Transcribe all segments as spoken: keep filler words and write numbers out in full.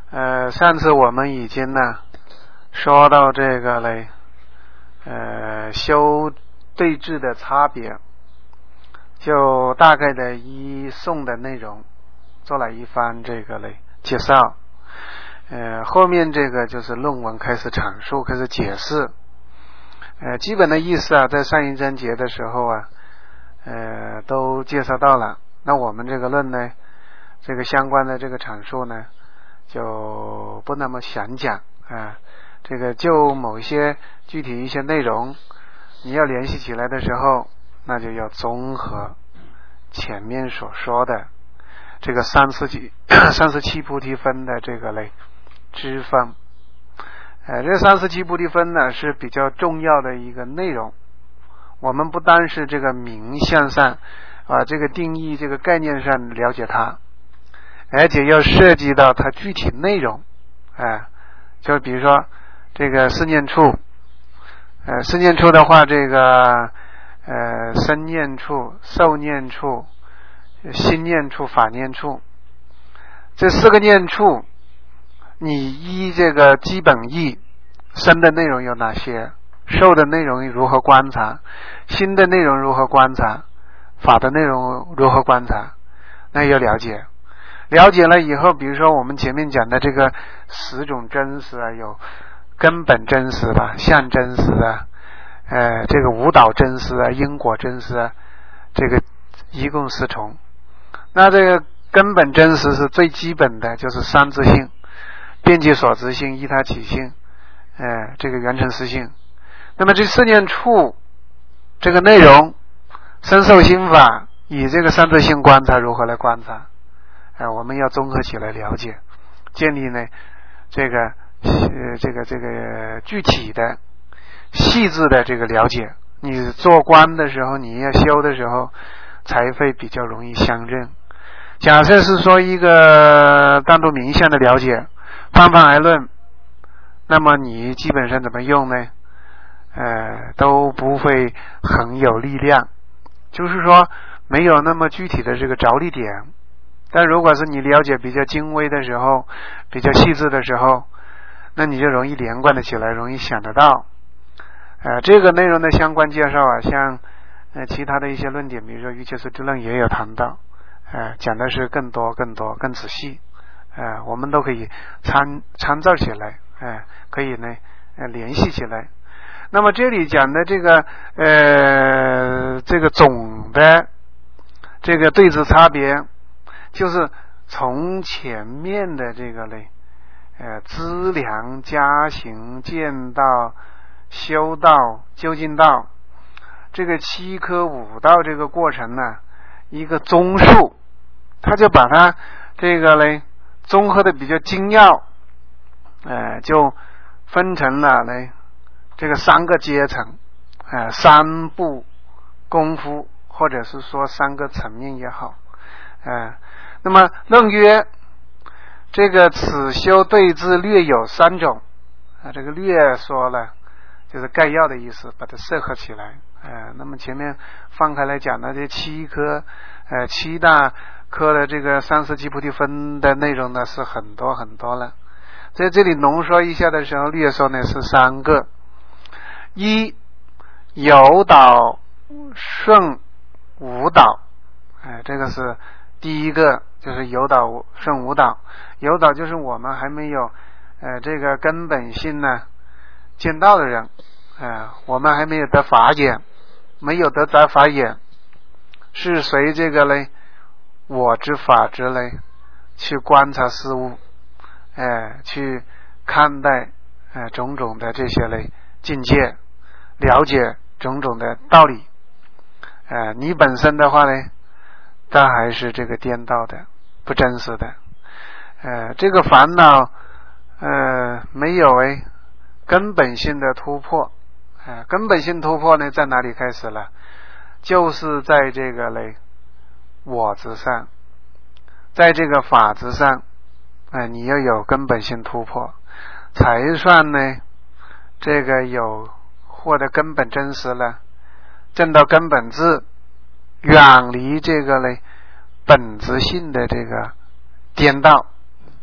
呃，上次我们已经呢说到这个嘞，呃，修对治的差别，就大概的一诵的内容做了一番这个嘞介绍。呃，后面这个就是论文开始阐述，开始解释。呃，基本的意思啊，在上一章节的时候啊，呃，都介绍到了。那我们这个论呢，这个相关的这个阐述呢，就不那么详讲啊、呃。这个就某一些具体一些内容，你要联系起来的时候，那就要综合前面所说的这个三十几、三十七菩提分的这个类支分。呃，这三十七菩提分呢是比较重要的一个内容。我们不单是这个名相上啊，这个定义、这个概念上了解它，而且要涉及到它具体内容。哎、呃，就比如说这个四念处，呃，四念处的话，这个呃，身念处、受念处、心念处、法念处，这四个念处，你依这个基本义，身的内容有哪些？受的内容如何观察？心的内容如何观察？法的内容如何观察？那要了解。了解了以后，比如说我们前面讲的这个十种真实啊，有根本真实吧，相真实啊，呃，这个舞蹈真实啊，因果真实啊，这个一共四重。那这个根本真实是最基本的，就是三自性、遍计所执性、依他起性，呃，这个缘成实性。那么这四念处这个内容，身受心法以这个三自性观察如何来观察？呃，我们要综合起来了解，建立呢这个呃这个这个具体的细致的这个了解。你做观的时候，你要修的时候，才会比较容易相认。假设是说一个单独名相的了解，泛泛而论，那么你基本上怎么用呢？呃，都不会很有力量，就是说没有那么具体的这个着力点。但如果是你了解比较精微的时候，比较细致的时候，那你就容易连贯的起来，容易想得到。呃，这个内容的相关介绍啊，像呃其他的一些论点，比如说瑜伽师地论也有谈到，呃，讲的是更多、更多、更仔细，呃，我们都可以参参照起来，呃，可以呢呃联系起来。那么这里讲的这个呃这个总的这个对治差别，就是从前面的这个类呃资粮、加行、见道、修道、究竟道，这个七科五道这个过程呢，一个综述，他就把它这个嘞综合的比较精要，呃就分成了嘞这个三个阶层，呃三步功夫，或者是说三个层面也好，呃那么论曰这个此修对治略有三种啊，这个略说了就是概要的意思，把它设合起来。呃那么前面放开来讲的这七科呃七大科的这个三十七菩提分的内容呢是很多很多了，在这里浓缩一下的时候，略说呢是三个。一有导顺无导，哎，这个是第一个，就是有导顺无导。有导就是我们还没有呃这个根本性呢见到的人，呃我们还没有得法眼，没有得着法眼，是随这个嘞我之法之类去观察事物，呃去看待呃种种的这些类境界，了解种种的道理。呃你本身的话呢，它还是这个颠倒的，不真实的。呃这个烦恼呃没有哎根本性的突破。呃根本性突破呢在哪里开始了？就是在这个嘞我之上，在这个法之上，呃你要有根本性突破，才算呢这个有获得根本真实了，证到根本智，远离这个嘞本质性的这个颠倒，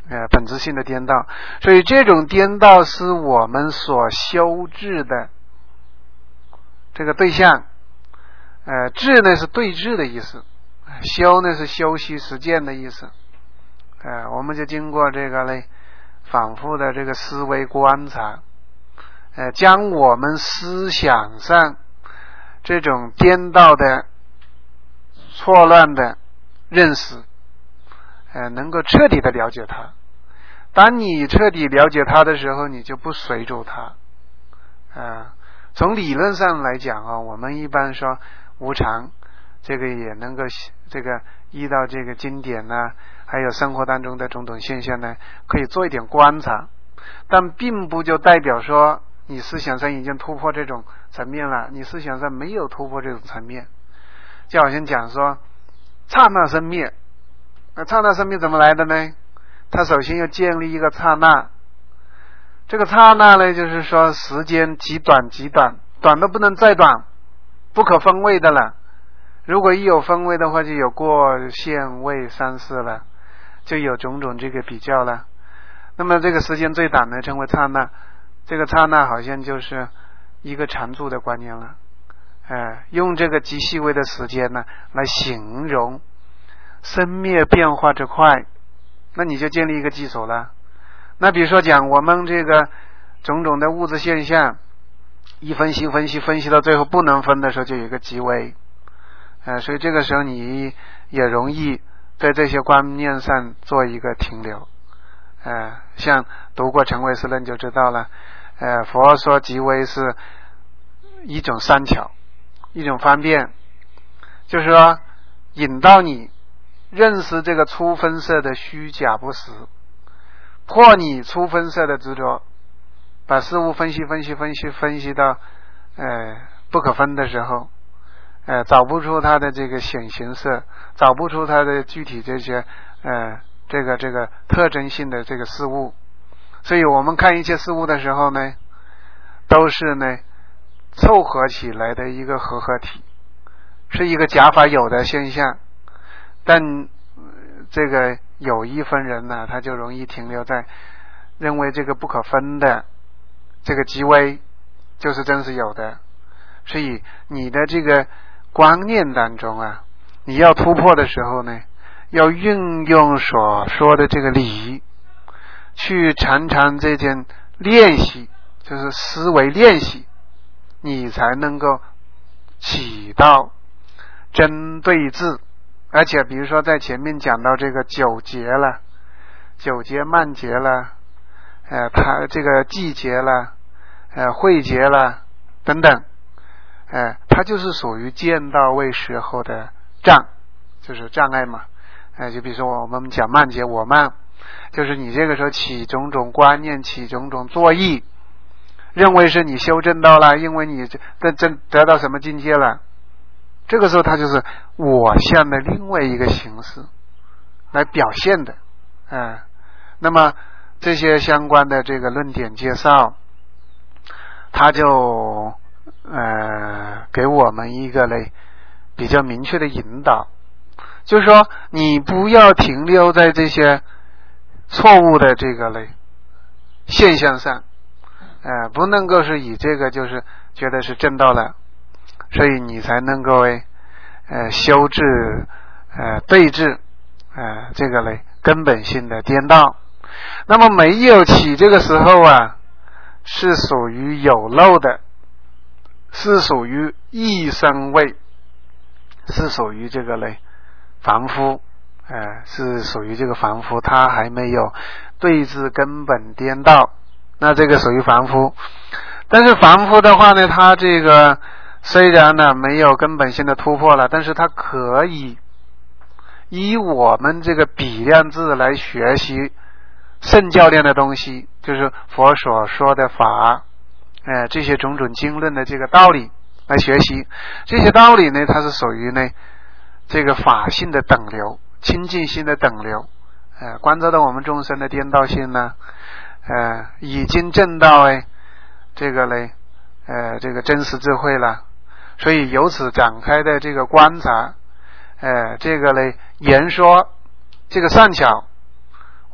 呃，本质性的颠倒。所以这种颠倒是我们所修治的这个对象。呃，治呢是对治的意思，修呢是修习实践的意思。呃，我们就经过这个嘞反复的这个思维观察，呃，将我们思想上这种颠倒的、错乱的认识，呃，能够彻底的了解它。当你彻底了解它的时候，你就不随着它。呃，从理论上来讲啊，我们一般说无常，这个也能够这个依到这个经典呢、啊，还有生活当中的种种现象呢，可以做一点观察，但并不就代表说你思想上已经突破这种层面了，你思想上没有突破这种层面。就好像讲说刹那生灭，那刹那生灭怎么来的呢？它首先要建立一个刹那，这个刹那呢，就是说时间极短极短，短的不能再短，不可分位的了。如果一有分位的话，就有过现位三世了，就有种种这个比较了。那么这个时间最短的称为刹那，这个刹那好像就是一个常住的观念了。呃，用这个极细微的时间呢来形容生灭变化之快，那你就建立一个基础了。那比如说讲我们这个种种的物质现象，一分析分析分析到最后不能分的时候，就有一个极微。呃，所以这个时候你也容易在这些观念上做一个停留。呃，像读过成唯识论就知道了。呃，佛说极微是一种善巧，一种方便，就是说引导你认识这个粗分色的虚假不实，破你粗分色的执着，把事物分析分析分析分析到呃不可分的时候，呃找不出它的这个显形色，找不出它的具体这些呃这个这个特征性的这个事物。所以我们看一切事物的时候呢，都是呢凑合起来的一个合合体，是一个假法有的现象。但这个有一分人呢，他就容易停留在认为这个不可分的这个极微就是真是有的。所以你的这个观念当中啊，你要突破的时候呢，要运用所说的这个理，去常常这件练习，就是思维练习，你才能够起到针对治。而且比如说在前面讲到这个九节了，九节慢节了，呃，它这个季节了，呃，会节了等等，呃，它就是属于见到位时候的障，就是障碍嘛。呃，就比如说我们讲慢节，我慢，就是你这个时候起种种观念，起种种作意，认为是你修正到了，因为你得得得到什么境界了。这个时候它就是我相的另外一个形式来表现的。呃、那么这些相关的这个论点介绍，它就呃给我们一个嘞比较明确的引导，就是说你不要停留在这些错误的这个嘞现象上，呃不能够是以这个就是觉得是正道了，所以你才能够诶呃修治呃对治呃这个嘞根本性的颠倒。那么没有起这个时候啊，是属于有漏的，是属于异生位，是属于这个嘞凡夫，呃是属于这个凡夫，他还没有对治根本颠倒，那这个属于凡夫。但是凡夫的话呢，他这个虽然呢没有根本性的突破了，但是他可以以我们这个比量智来学习圣教练的东西，就是佛所说的法，呃这些种种经论的这个道理来学习。这些道理呢，它是属于呢这个法性的等流，清净心的等流，呃观察到我们众生的颠倒性呢，呃已经证到哎这个嘞呃这个真实智慧了。所以由此展开的这个观察，呃这个嘞言说这个善巧，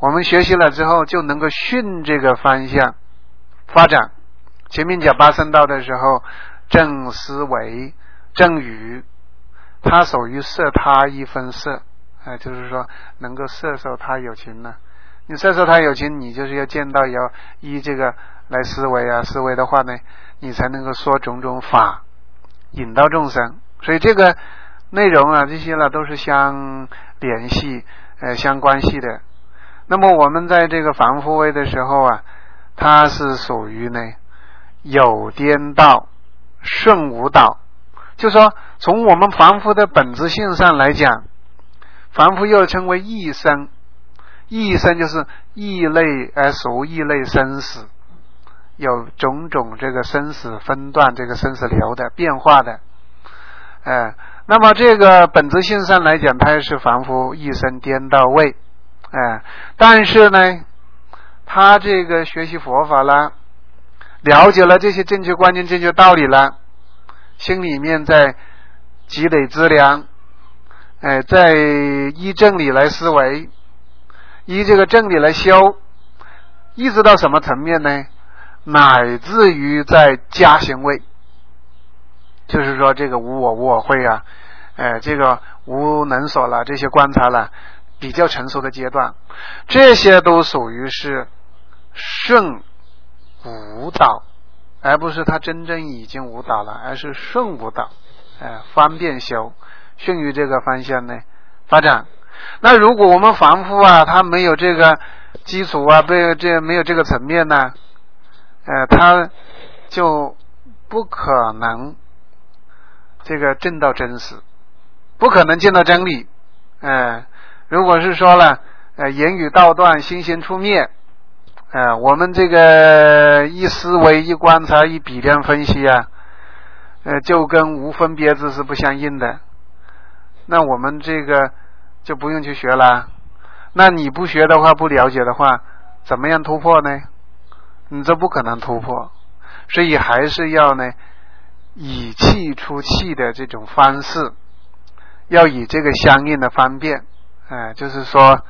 我们学习了之后就能够顺这个方向发展。前面讲八圣道的时候，正思维、正语，它属于摄他一分摄，呃、就是说能够摄受他有情呢。你摄受他有情，你就是要见到要依这个来思维啊，思维的话呢，你才能够说种种法，引导众生。所以这个内容啊，这些呢都是相联系、呃相关系的。那么我们在这个凡夫位的时候啊，它是属于呢有颠倒顺无倒，就说从我们凡夫的本质性上来讲，凡夫又称为异生，异生就是异类而属异类生死，有种种这个生死分段，这个生死流的变化的，呃，那么这个本质性上来讲，它是凡夫异生颠倒位，呃，但是呢，他这个学习佛法啦，了解了这些正确观念、正确道理了，心里面在积累资粮，呃，在依正理来思维，依这个正理来修，一直到什么层面呢？乃至于在加行位，就是说这个无我无我会啊，呃，这个无能所了，这些观察了比较成熟的阶段，这些都属于是顺无倒，而不是他真正已经无倒了，而是顺无倒，呃，方便修，顺于这个方向呢发展。那如果我们凡夫啊，他没有这个基础啊，被这没有这个层面呢，呃，他就不可能这个证到真实，不可能见到真理。呃，如果是说了，呃，言语道断，心行出灭，呃，我们这个一思维、一观察、一比量分析啊，呃，就跟无分别字是不相应的。那我们这个就不用去学了。那你不学的话，不了解的话，怎么样突破呢？你这不可能突破，所以还是要呢，以气出气的这种方式，要以这个相应的方便，呃，就是说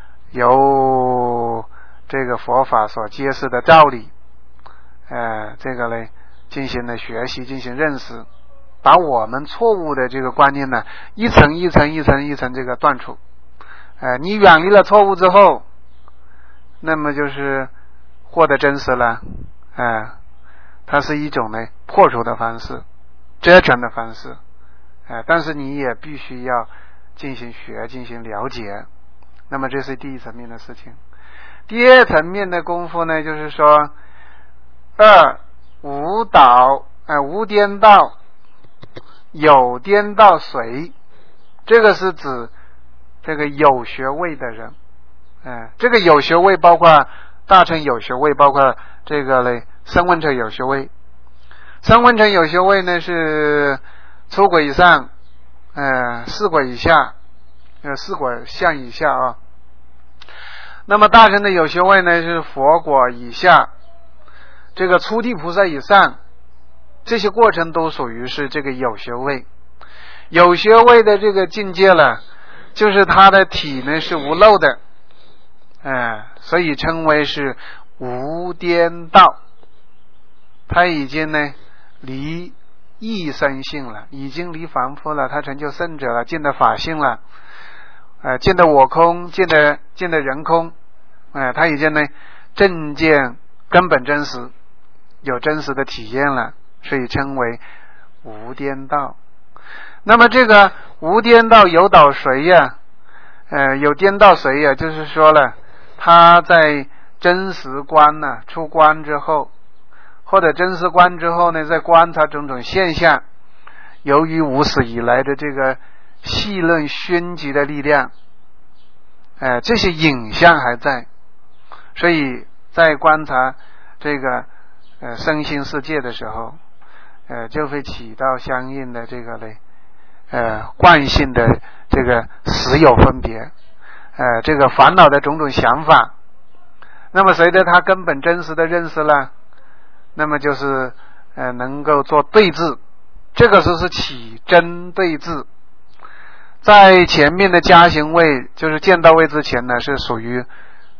由这个佛法所揭示的道理，呃，这个呢进行了学习，进行认识，把我们错误的这个观念呢，一层一层一层一层这个断除。呃，你远离了错误之后，那么就是获得真实了，呃，它是一种呢破除的方式，遮全的方式，呃，但是你也必须要进行学，进行了解。那么这是第一层面的事情。第二层面的功夫呢，就是说二无倒，呃，无颠倒，有颠倒随，这个是指这个有学位的人，呃，这个有学位包括大乘有学位，包括这个嘞声闻乘有学位。声闻乘有学位呢是初果以上，呃，四果以下，呃，四果相以下啊。那么大乘的有学位呢是佛果以下，这个初地菩萨以上，这些过程都属于是这个有学位。有学位的这个境界了，就是他的体呢是无漏的，呃，所以称为是无颠倒。他已经呢离异生性了，已经离凡夫了，他成就圣者了，见得法性了，呃，见得我空，见得见得人空，呃，他已经呢正见根本真实，有真实的体验了，所以称为无颠倒。那么这个无颠倒有倒随呀，呃，有颠倒随呀，就是说了，他在真实观呢、啊、出观之后，或者真实观之后呢，在观察种种现象，由于无始以来的这个细论熏集的力量，呃，这些影像还在，所以在观察这个呃身心世界的时候，呃，就会起到相应的这个嘞呃惯性的这个实有分别，呃，这个烦恼的种种想法。那么随着他根本真实的认识了，那么就是呃能够做对治，这个时候是起真对治。在前面的加行位，就是见到位之前呢，是属于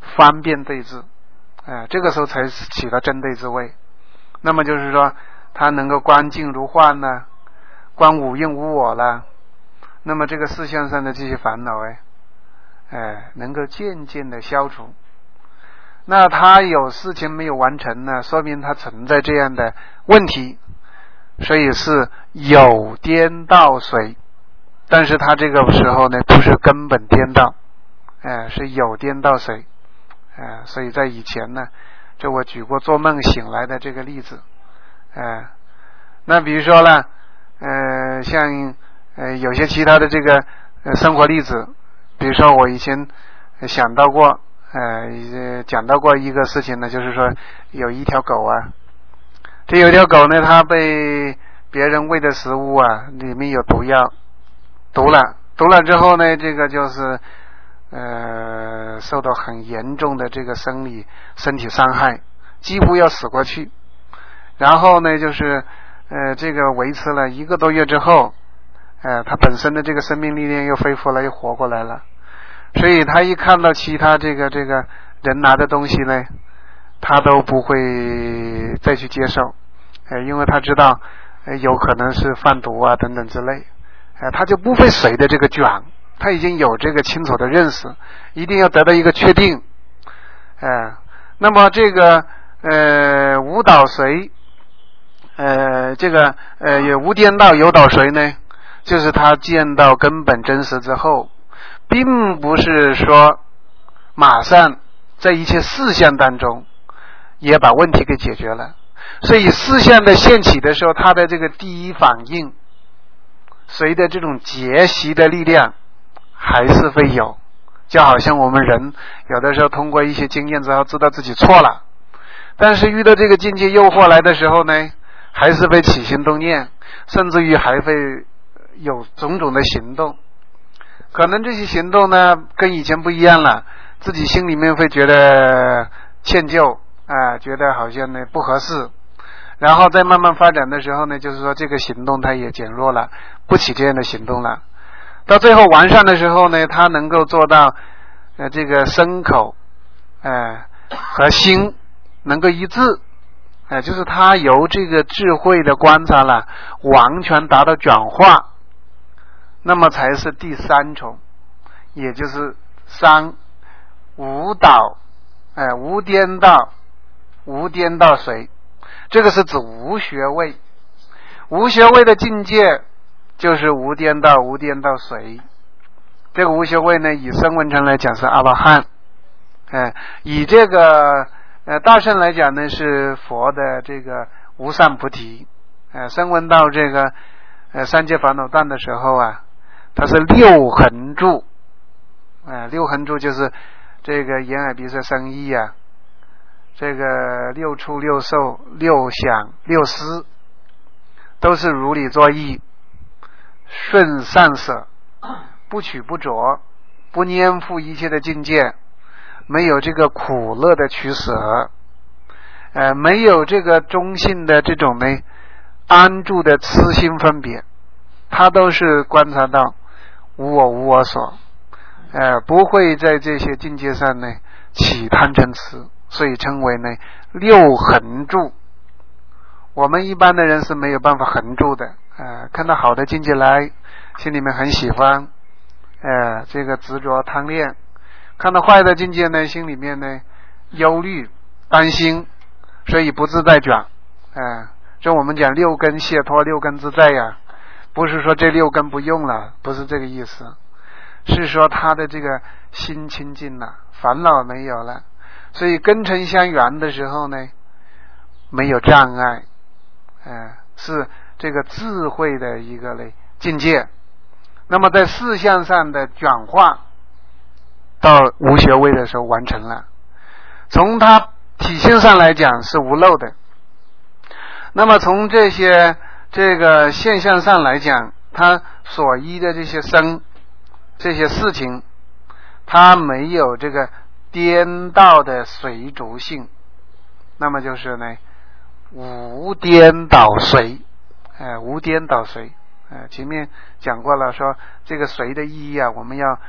方便对治，呃，这个时候才起到针对之位。那么就是说，他能够观境如幻呢，观无应无我了。那么这个事项上的这些烦恼，哎，哎，能够渐渐的消除。那他有事情没有完成呢，说明他存在这样的问题，所以是有颠倒随。但是他这个时候呢，不是根本颠倒，哎，是有颠倒随。哎，所以在以前呢，这我举过做梦醒来的这个例子。哎，那比如说呢，呃，像呃有些其他的这个呃生活例子，比如说我以前想到过，呃，讲到过一个事情呢，就是说有一条狗啊，这有一条狗呢，它被别人喂的食物啊里面有毒药，毒了，毒了之后呢，这个就是呃受到很严重的这个生理身体伤害，几乎要死过去。然后呢，就是呃这个维持了一个多月之后，呃它本身的这个生命力量又恢复了，又活过来了。所以他一看到其他这个这个人拿的东西呢，他都不会再去接受，呃因为他知道呃有可能是贩毒啊等等之类，呃他就不会随着这个卷，他已经有这个清楚的认识，一定要得到一个确定。呃那么这个呃无倒随，呃这个呃也无颠倒有倒随呢，就是他见到根本真实之后，并不是说马上在一切事项当中也把问题给解决了，所以事项的现起的时候，他的这个第一反应随着这种结习的力量还是会有，就好像我们人有的时候通过一些经验之后知道自己错了，但是遇到这个境界诱惑来的时候呢，还是会起心动念，甚至于还会有种种的行动。可能这些行动呢跟以前不一样了，自己心里面会觉得歉疚啊、呃，觉得好像呢不合适，然后再慢慢发展的时候呢，就是说这个行动它也减弱了，不起这样的行动了。到最后完善的时候呢，它能够做到呃这个身口呃和心能够一致，呃就是它由这个智慧的观察了，完全达到转化。那么才是第三重，也就是三无倒，哎，无颠倒，无颠倒随。这个是指无学位，无学位的境界就是无颠倒，无颠倒随。这个无学位呢，以声闻乘来讲是阿罗汉，哎，以这个呃大乘来讲呢是佛的这个无上菩提。呃，声闻到这个呃三界烦恼断的时候啊，它是六恒住，呃，六恒住就是这个眼耳鼻舌身意啊，这个六触六受六想六思，都是如理作意，顺善舍，不取不着，不粘附一切的境界，没有这个苦乐的取舍，呃，没有这个中性的这种呢安住的痴心分别，它都是观察到无我无我所，呃，不会在这些境界上呢起贪嗔痴，所以称为呢六恒住。我们一般的人是没有办法恒住的，呃，看到好的境界来，心里面很喜欢，呃，这个执着贪恋；看到坏的境界呢，心里面呢忧虑担心，所以不自在转，呃，这我们讲六根解脱，六根自在呀。不是说这六根不用了，不是这个意思，是说他的这个心清净了，烦恼没有了，所以根尘相缘的时候呢没有障碍，呃、是这个智慧的一个类境界。那么在事项上的转化到无学位的时候完成了，从它体现上来讲是无漏的。那么从这些这个现象上来讲，它所依的这些生这些事情，它没有这个颠倒的随逐性，那么就是呢无颠倒随，呃无颠倒随，呃前面讲过了，说这个随的意义啊，我们要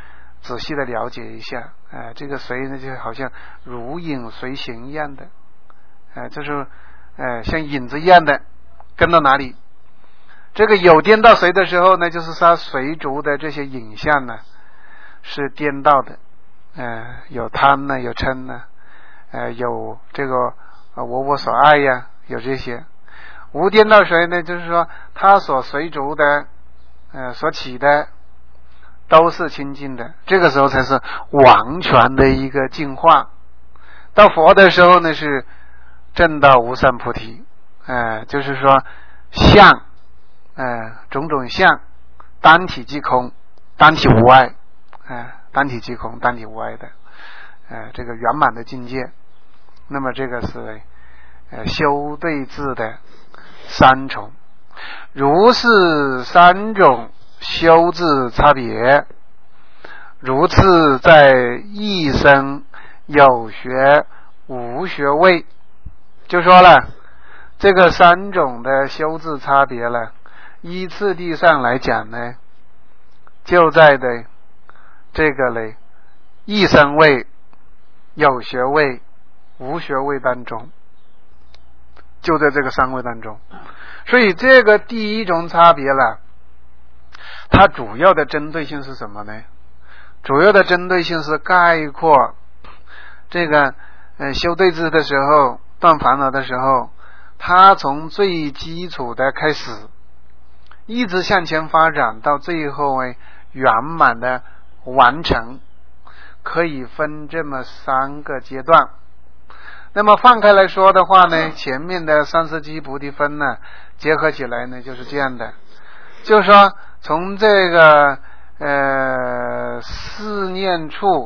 仔细的了解一下，呃、这个随呢就好像如影随形一样的，呃、就是呃像影子一样的跟到哪里。这个有颠倒随的时候呢，就是说随逐的这些影像呢是颠倒的，呃、有贪呢，有嗔呢，呃、有这个、呃、我我所爱呀，有这些。无颠倒随呢，就是说他所随逐的呃所起的都是清净的，这个时候才是完全的一个净化。到佛的时候呢，是证到无上菩提，呃就是说相呃种种相单体即空，单体无碍，呃单体即空，单体无碍的呃这个圆满的境界。那么这个是呃修对治的三重，如是三种修治差别，如次在一生有学无学位，就说了这个三种的修治差别了，依次第上来讲呢，就在的这个嘞一生位、有学位、无学位当中，就在这个三位当中。所以这个第一种差别了，它主要的针对性是什么呢？主要的针对性是概括这个呃修对治的时候，断烦恼的时候，它从最基础的开始一直向前发展到最后哎圆满的完成，可以分这么三个阶段。那么放开来说的话呢，前面的三世机菩提分呢结合起来呢就是这样的，就是说从这个呃四念处、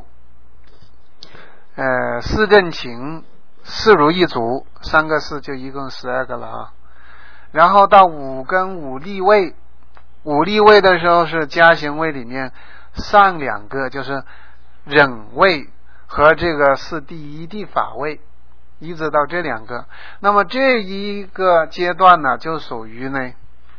呃四正勤、四如意足，三个四就一共十二个了啊。然后到五跟五力位，五力位的时候是加行位里面上两个，就是忍位和这个是第一地法位，一直到这两个。那么这一个阶段呢，就属于呢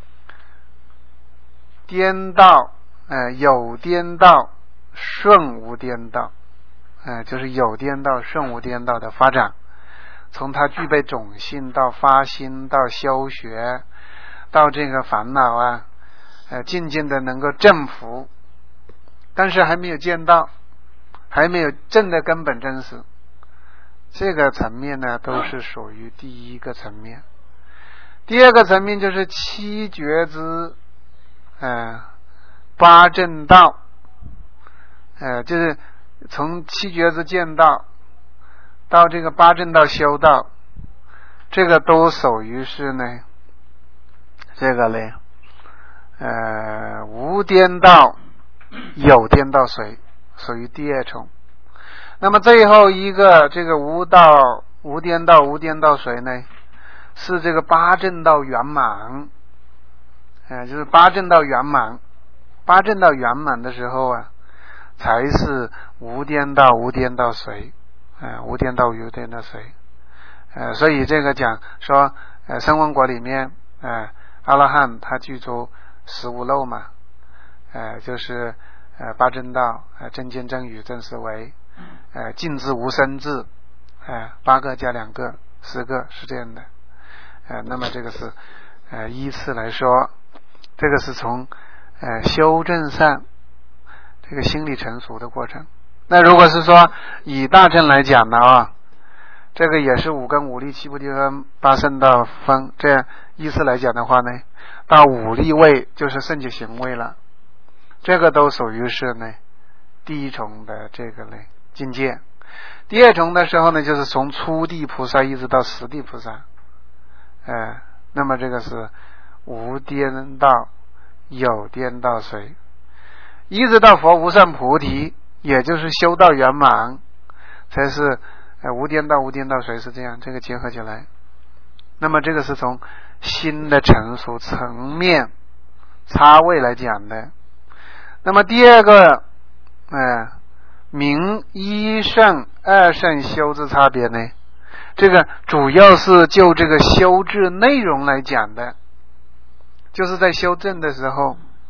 颠倒，呃有颠倒顺无颠倒，呃就是有颠倒顺无颠倒的发展，从它具备种性到发心到修学到这个烦恼啊，呃渐渐的能够证服，但是还没有见到，还没有证的根本真实。这个层面呢都是属于第一个层面。第二个层面就是七觉支呃八正道，呃就是从七觉支见道到这个八正道修道，这个都属于是呢这个嘞呃无颠倒有颠倒随，属于第二重。那么最后一个这个无道无颠倒无颠倒随呢，是这个八正道圆满，呃就是八正道圆满，八正道圆满的时候啊，才是无颠倒无颠倒随，呃无颠倒无颠倒随。呃所以这个讲说呃声闻果里面呃阿罗汉他具足十无漏嘛，呃就是呃八正道、呃正见正语正思维、呃尽智无生智，呃八个加两个十个，是这样的。呃那么这个是呃依次来说，这个是从呃修正上这个心理成熟的过程。那如果是说以大乘来讲的啊，这个也是五根五力七菩提分八圣道分，这样依次来讲的话呢，到五力位就是圣解行位了，这个都属于是呢第一重的这个呢境界。第二重的时候呢，就是从初地菩萨一直到十地菩萨，呃那么这个是无颠倒有颠倒随，一直到佛无上菩提，也就是修道圆满，才是呃无颠倒无颠倒随，是这样，这个结合起来。那么这个是从心的成熟层面差位来讲的。那么第二个呃明一圣二圣修治差别呢，这个主要是就这个修治内容来讲的，就是在修正的时候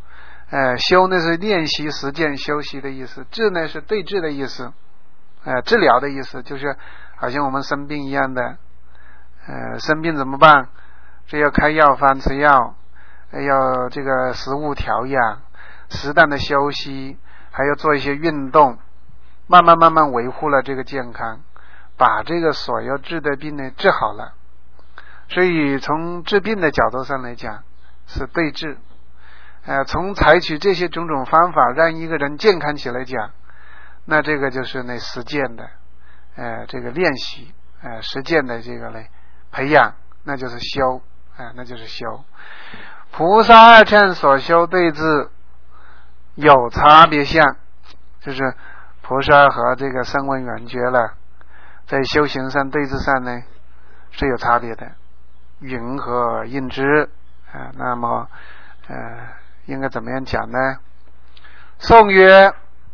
呃，修呢是练习、实践、修习的意思，治呢是对治的意思，呃，治疗的意思，就是好像我们生病一样的，呃，生病怎么办？这要开药方吃药，要这个食物调养，适当的休息，还要做一些运动，慢慢慢慢维护了这个健康，把这个所要治的病呢治好了。所以从治病的角度上来讲是对治，呃，从采取这些种种方法让一个人健康起来讲，那这个就是那实践的，呃，这个练习，呃，实践的这个嘞培养，那就是修，呃，那就是修。菩萨二乘所修对治有差别相，就是菩萨和这个声闻缘觉了，在修行上对治上呢是有差别的。云何应知？啊，那么呃，应该怎么样讲呢？颂曰：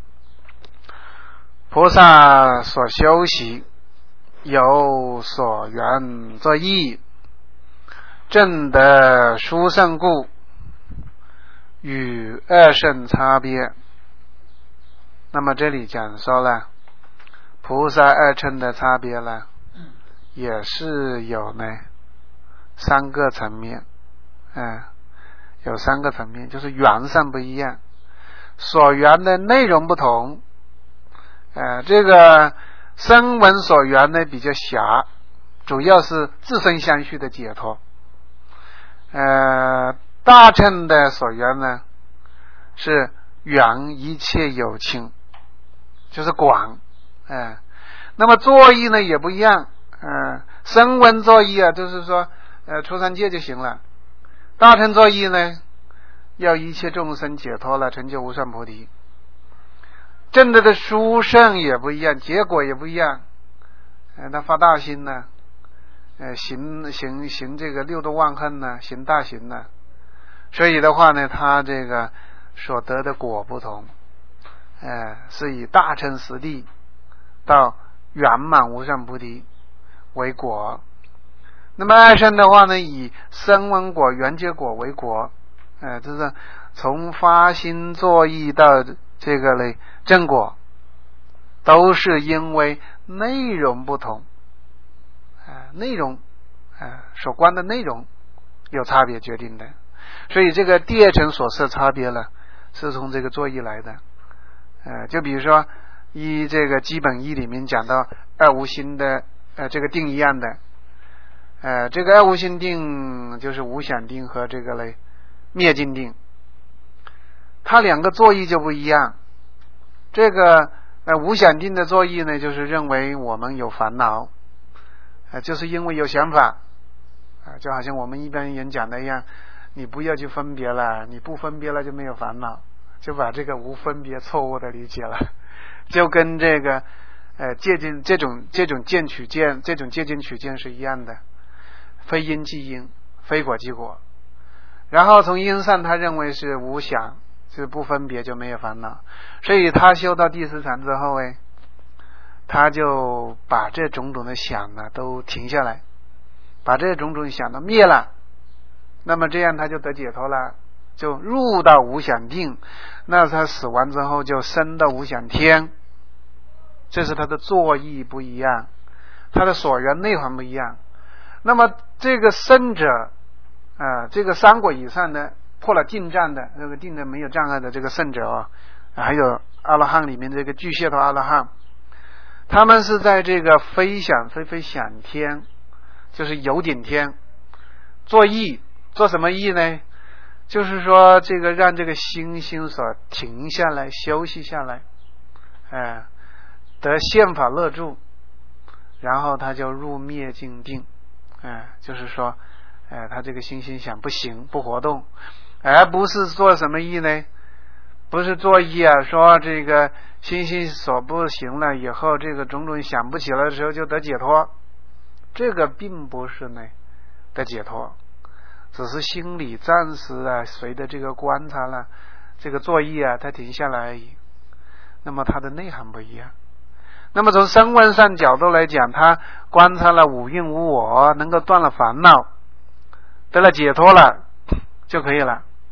菩萨所修习，有所缘作意，正得殊胜故，与二乘差别。那么这里讲说了，菩萨二乘的差别了，也是有呢三个层面，嗯，有三个层面，就是缘上不一样，所缘的内容不同。呃，这个声闻所缘呢比较狭，主要是自身相续的解脱。呃，大乘的所缘呢是缘一切有情，就是广。呃，那么作意呢也不一样。呃，声闻作意啊，就是说呃出三界就行了。大乘作意呢，要一切众生解脱了，成就无上菩提。证得的殊胜也不一样，结果也不一样。呃，他发大心呢，呃，行行行这个六度万恨呢，行大行呢，所以的话呢，他这个所得的果不同，呃，是以大乘实地到圆满无上菩提为果。那么二乘的话呢，以声闻果、缘觉果为果，呃，就是从发心作意到这个嘞正果，都是因为内容不同，呃，内容，呃，所观的内容有差别决定的。所以这个第二层所设差别了，是从这个作意来的。呃，就比如说依这个基本义里面讲到二无心的呃这个定一样的，呃，这个二无心定就是无想定和这个嘞灭尽定，它两个作意就不一样。这个呃无想定的作意呢，就是认为我们有烦恼，呃，就是因为有想法，啊、呃，就好像我们一般人讲的一样，你不要去分别了，你不分别了就没有烦恼，就把这个无分别错误的理解了，就跟这个呃借鉴这种这种见取见这种借鉴取见是一样的，非因即因，非果即果。然后从因上他认为是无想，是不分别就没有烦恼，所以他修到第四禅之后哎，他就把这种种的想呢都停下来，把这种种想都灭了，那么这样他就得解脱了，就入到无想定，那他死亡之后就升到无想天。这是他的作意不一样，他的所缘内涵不一样。那么这个圣者啊、呃，这个三果以上的破了定障的，这个定的没有障碍的这个圣者啊，还有阿罗汉里面这个巨蟹头阿罗汉，他们是在这个非想非非想天，就是有顶天作意。做什么意呢？就是说这个让这个心心所停下来，休息下来，哎、呃，得宪法乐住，然后他就入灭尽定，哎、呃，就是说呃，他这个心心想不行不活动，而不是做什么意呢？不是做意啊，说这个心心所不行了以后，这个种种想不起来的时候就得解脱，这个并不是呢得解脱，只是心里暂时啊随着这个观察了这个作意啊，它停下来而已。那么它的内涵不一样。那么从声闻上角度来讲，他观察了五蕴无我，能够断了烦恼，得了解脱了就可以了。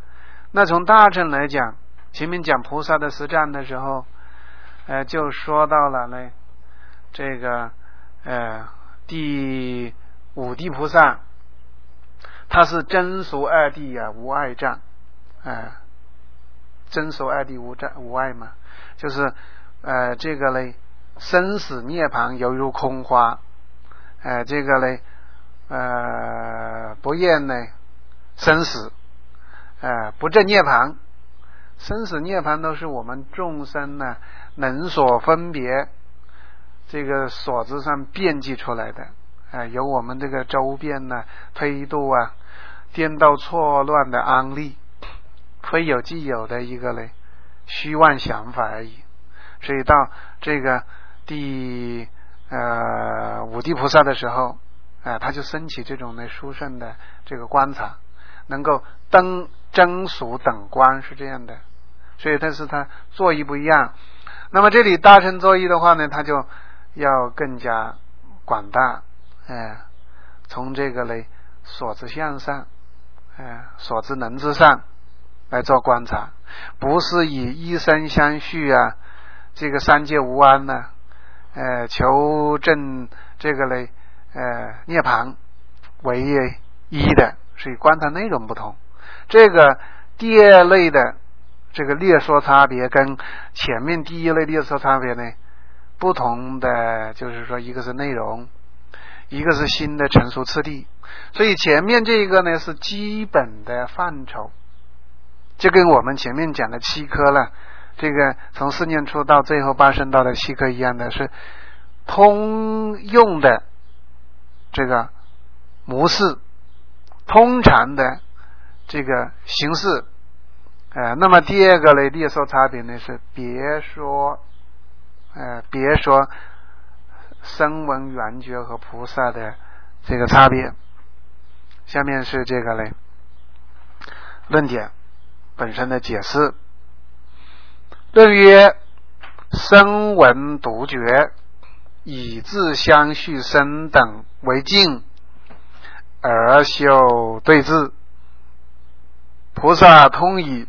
那从大乘来讲，前面讲菩萨的实战的时候，呃，就说到了呢，这个呃第五地菩萨，他是真俗二谛啊，无碍障，呃，真俗二谛无障无碍嘛，就是呃这个呢，生死涅槃犹如空花，呃这个呢呃不厌呢生死，呃不证涅槃，生死涅槃都是我们众生呢能所分别这个所知上编辑出来的，呃由我们这个周边呢推度啊颠倒错乱的安利，非有即有的一个呢虚妄想法而已。所以到这个第呃五地菩萨的时候，呃、他就升起这种呢殊胜的这个观察，能够登真俗等观，是这样的。所以但是他作意不一样。那么这里大乘作意的话呢，他就要更加广大，呃、从这个呢所知相上，呃、所知能知上来做观察，不是以一生相续啊，这个三界无安呢，呃，求证这个呢，呃，涅槃为一的，所以观察内容不同。这个第二类的这个列说差别跟前面第一类列说差别呢不同的，就是说一个是内容，一个是新的成熟次第。所以前面这个呢是基本的范畴，就跟我们前面讲的七科了，这个从四念处到最后八圣道的七科一样的，是通用的这个模式，通常的这个形式。呃，那么第二个呢，列说差别呢是别说，呃，别说声闻缘觉和菩萨的这个差别。下面是这个呢论点本身的解释。论曰：声闻独觉，以自相续生等为境，而修对治。菩萨通以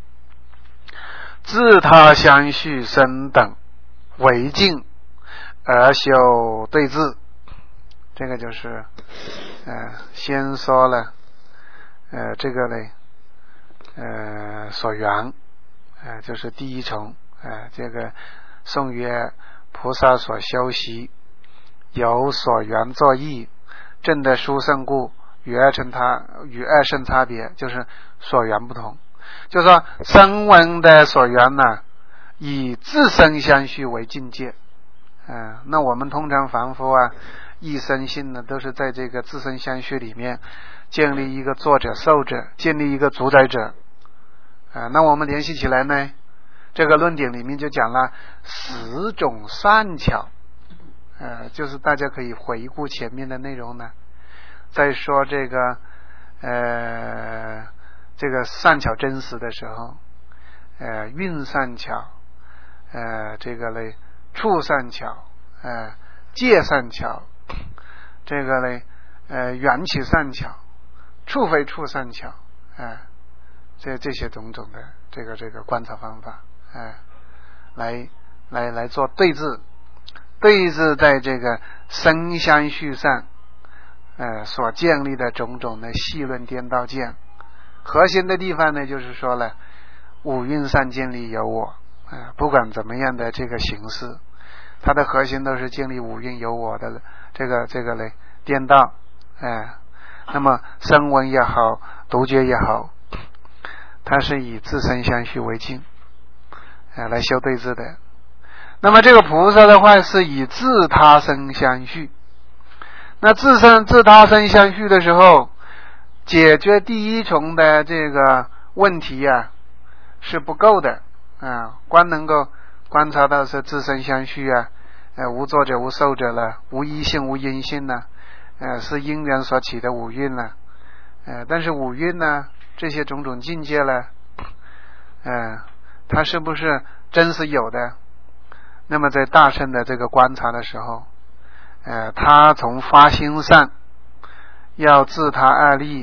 自他相续生等为境，而修对治。这个就是呃先说了呃这个呢呃所缘，呃就是第一重，呃这个颂曰菩萨所修习，有所缘作意，证得殊胜故，与二乘他与二乘差别，就是所缘不同。就是说声闻的所缘呢，以自身相续为境界。嗯、呃，那我们通常凡夫啊，一生性呢，都是在这个自身相续里面建立一个作者受者，建立一个主宰者。啊、呃，那我们联系起来呢，这个论点里面就讲了十种善巧，呃，就是大家可以回顾前面的内容呢，在说这个呃这个善巧真实的时候，呃运善巧，呃这个呢处善巧，呃界善巧，这个呢呃缘起善巧，处非处善巧，呃这这些种种的这个这个观察方法，呃来来来做对治。对治在这个生相续上呃所建立的种种的细论颠倒见。核心的地方呢，就是说了五蕴上建立有我，呃不管怎么样的这个形式，它的核心都是建立五蕴有我的这个这个呢颠倒。呃那么声闻也好，独觉也好，它是以自身相续为境，呃来修对治的。那么这个菩萨的话是以自他生相续，那自身自他生相续的时候，解决第一重的这个问题啊是不够的啊，光能够观察到是自身相续啊，呃无作者无受者了，无一性无因性呢，呃是因缘所起的五蕴了，呃但是五蕴呢这些种种境界呢，呃它是不是真实有的？那么在大乘的这个观察的时候，呃他从发心上要自他二力，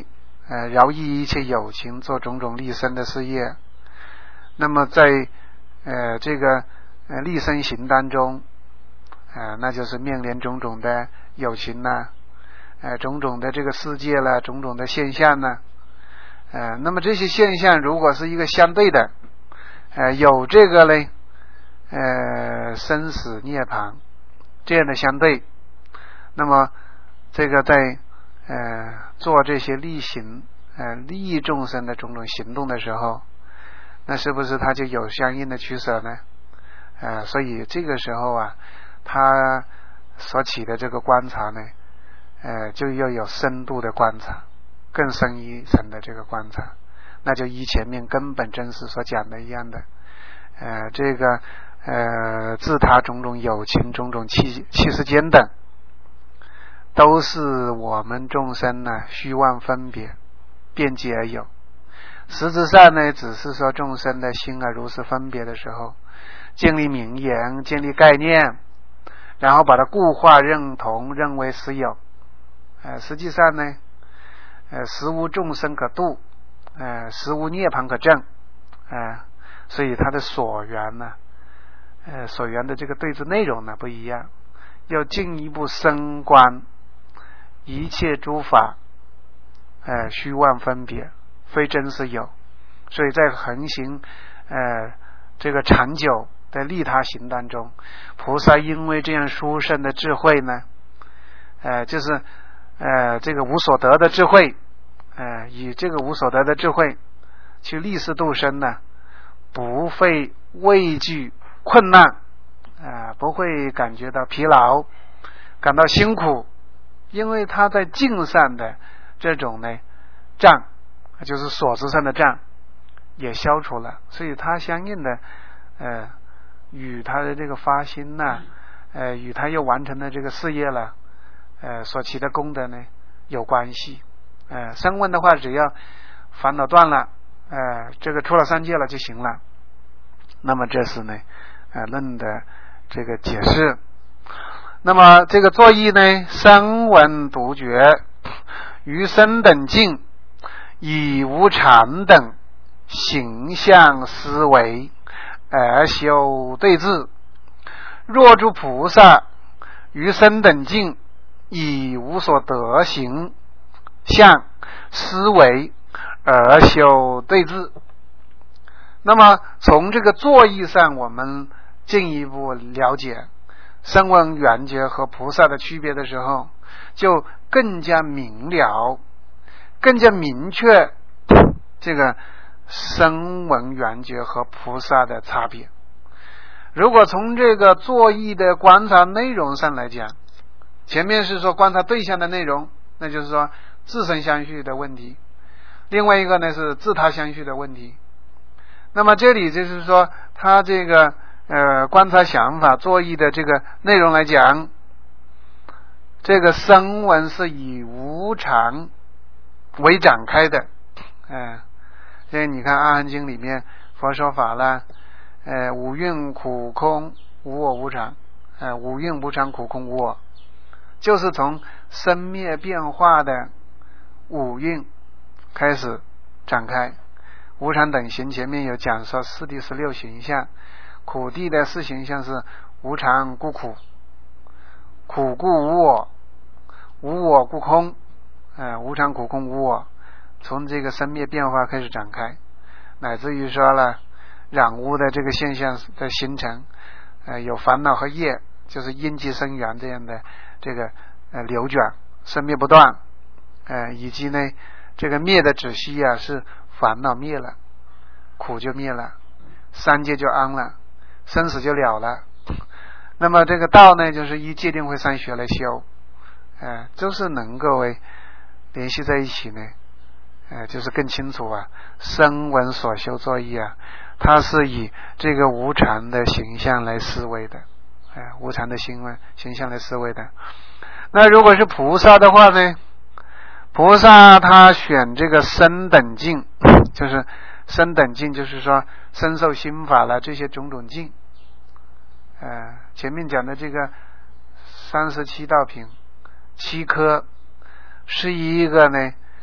呃饶益一切有情，做种种利生的事业。那么在呃这个呃利生行当中，呃那就是面临种种的有情呢，呃种种的这个世界了，种种的现象呢，呃那么这些现象如果是一个相对的，呃有这个嘞呃生死涅槃这样的相对，那么这个在呃做这些利行呃利益众生的种种行动的时候，那是不是他就有相应的取舍呢？呃所以这个时候啊，他所起的这个观察呢，呃就要有深度的观察，更深一层的这个观察，那就依前面根本真实所讲的一样的，呃这个呃自他种种有情，种种气气世间等，都是我们众生呢虚妄分别辩解而有，实质上呢只是说众生的心啊如是分别的时候，建立名言，建立概念，然后把它固化认同，认为实有，呃实际上呢呃实无众生可度，呃实无涅槃可证，呃所以它的所缘呢呃所缘的这个对治内容呢不一样，要进一步深观一切诸法呃虚妄分别，非真实有。所以在恒行呃这个长久的利他行当中，菩萨因为这样殊胜的智慧呢，呃就是呃这个无所得的智慧，呃以这个无所得的智慧去利世度生呢，不会畏惧困难，呃不会感觉到疲劳，感到辛苦，因为他在境上的这种呢障，就是所知上的障也消除了，所以他相应的呃与他的这个发心呐，呃与他又完成的这个事业了，呃所起的功德呢有关系。呃声闻的话，只要烦恼断了，呃这个出了三界了就行了。那么这是呢呃论的这个解释。那么这个作意呢，声闻独觉，余生等境，以无常等形象思维而修对治。若诸菩萨余生等境，以无所得形象思维而修对治。那么从这个作意上，我们进一步了解声闻缘觉和菩萨的区别的时候，就更加明了，更加明确这个声闻缘觉和菩萨的差别。如果从这个作意的观察内容上来讲，前面是说观察对象的内容，那就是说自身相续的问题，另外一个呢是自他相续的问题。那么这里就是说他这个呃观察想法作意的这个内容来讲，这个声闻是以无常为展开的。嗯，所以你看阿含经里面佛说法了，呃五蕴苦空无我无常，呃五蕴无常苦空无我，就是从生灭变化的五蕴开始展开。无常等行前面有讲说四谛十六形象，苦谛的四形象是无常故苦，苦故无我，无我故空，呃无常苦空无我，从这个生灭变化开始展开，乃至于说了染污的这个现象的形成，呃有烦恼和业，就是因机生缘这样的这个呃流转生灭不断，呃以及呢这个灭的止息啊，是烦恼灭了，苦就灭了，三界就安了，生死就了了。那么这个道呢，就是依戒定慧三学来修，呃就是能够为联系在一起呢，呃就是更清楚啊，声闻所修作意啊，它是以这个无常的形象来思维的，呃无常的形形象来思维的。那如果是菩萨的话呢，菩萨他选这个身等境，就是身等境，就是说身受心法了这些种种境。呃，前面讲的这个三十七道品七科，是一个呢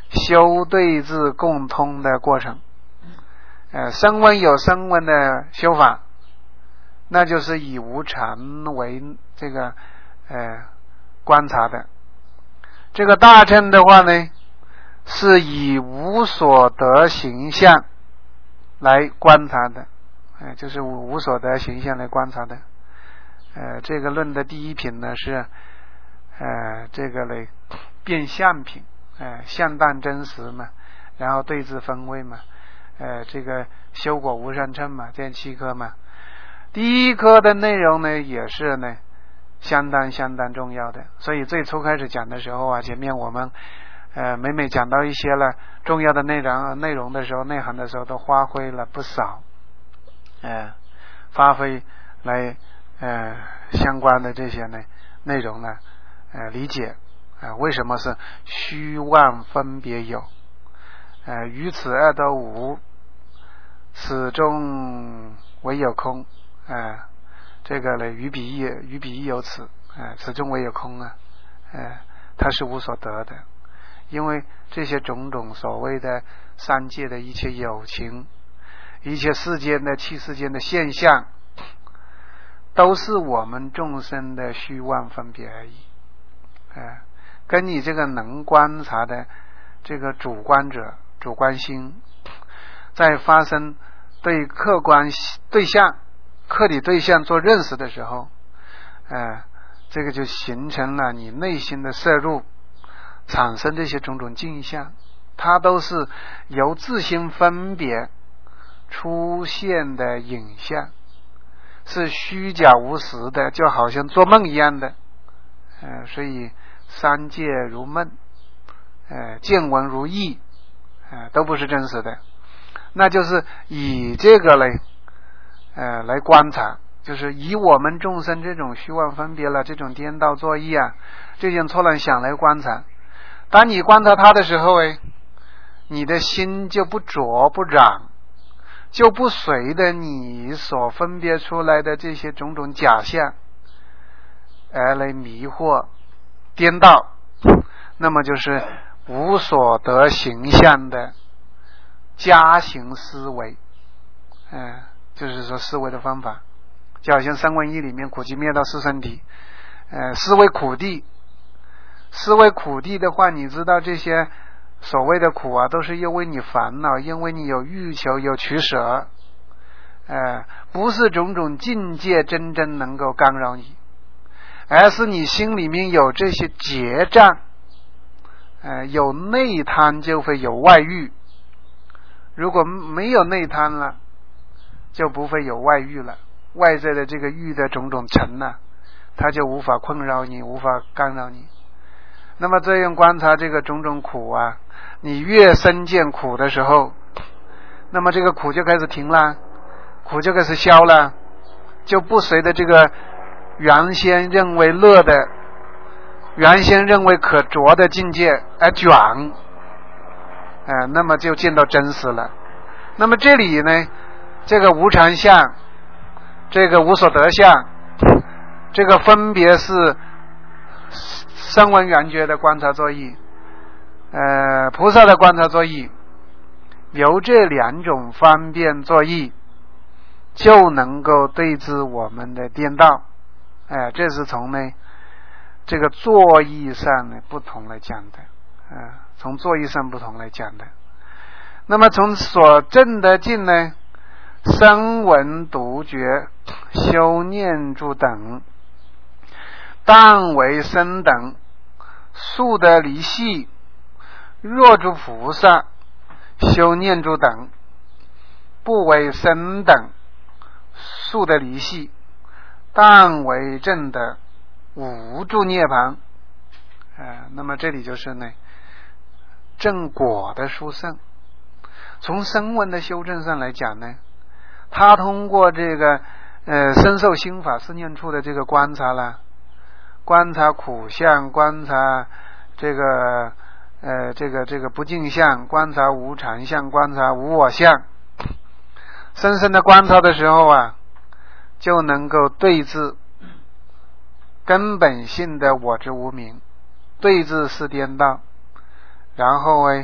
修对治共通的过程。呃，声闻有声闻的修法，那就是以无常为这个呃观察的。这个大乘的话呢，是以无所得形象来观察的，呃，就是无所得形象来观察的。呃，这个论的第一品呢是呃这个嘞变相品，呃相当真实嘛，然后对治分位嘛，呃这个修果无上乘嘛，这七科嘛。第一科的内容呢也是呢相当相当重要的，所以最初开始讲的时候啊，前面我们呃每每讲到一些了重要的内容内容的时候，内涵的时候都发挥了不少，呃发挥来呃相关的这些呢内容呢呃理解啊、呃、为什么是虚妄分别有，呃于此二都无，此中唯有空，呃这个呢于彼亦于彼亦有此，呃此中唯有空啊，呃它是无所得的。因为这些种种所谓的三界的一切有情，一切世间的器世间的现象，都是我们众生的虚妄分别而已，呃跟你这个能观察的这个主观者主观心在发生对客观对象客体对象做认识的时候，呃这个就形成了你内心的摄入，产生这些种种镜像，它都是由自心分别出现的影像，是虚假无实的，就好像做梦一样的。呃所以三界如梦，呃见闻如翳，呃都不是真实的。那就是以这个来呃来观察，就是以我们众生这种虚妄分别了，这种颠倒作意啊，这种错乱想来观察。当你观察它的时候，哎，你的心就不着不染，就不随着你所分别出来的这些种种假象而来迷惑颠倒，那么就是无所得形象的加行思维，嗯、呃，就是说思维的方法，就好像三文一里面苦集灭道四圣体，呃，思维苦地，思维苦地的话，你知道这些所谓的苦啊，都是因为你烦恼，因为你有欲求，有取舍，呃，不是种种境界真正能够干扰你，而是你心里面有这些结障，呃，有内贪就会有外欲，如果没有内贪了，就不会有外欲了，外在的这个欲的种种尘呢，它就无法困扰你，无法干扰你。那么这样观察这个种种苦啊，你越深见苦的时候，那么这个苦就开始停了，苦就开始消了，就不随着这个原先认为乐的，原先认为可着的境界而卷，呃，那么就见到真实了。那么这里呢，这个无常相，这个无所得相，这个分别是声闻缘觉的观察作意，呃，菩萨的观察作意，由这两种方便作意，就能够对治我们的颠倒。哎、呃，这是从呢这个作意上呢不同来讲的，呃，从作意上不同来讲的。那么从所证的境呢，声闻独觉修念住等，但为身等速得离系，若诸菩萨修念住等，不为身等速得离系，但为正的无住涅槃。呃，那么这里就是呢正果的殊胜。从声闻的修正上来讲呢，他通过这个呃身受心法四念处的这个观察啦，观察苦相，观察这个呃这个这个不净相，观察无常相，观察无我相，深深的观察的时候啊，就能够对治根本性的我执无明，对治是颠倒，然后哎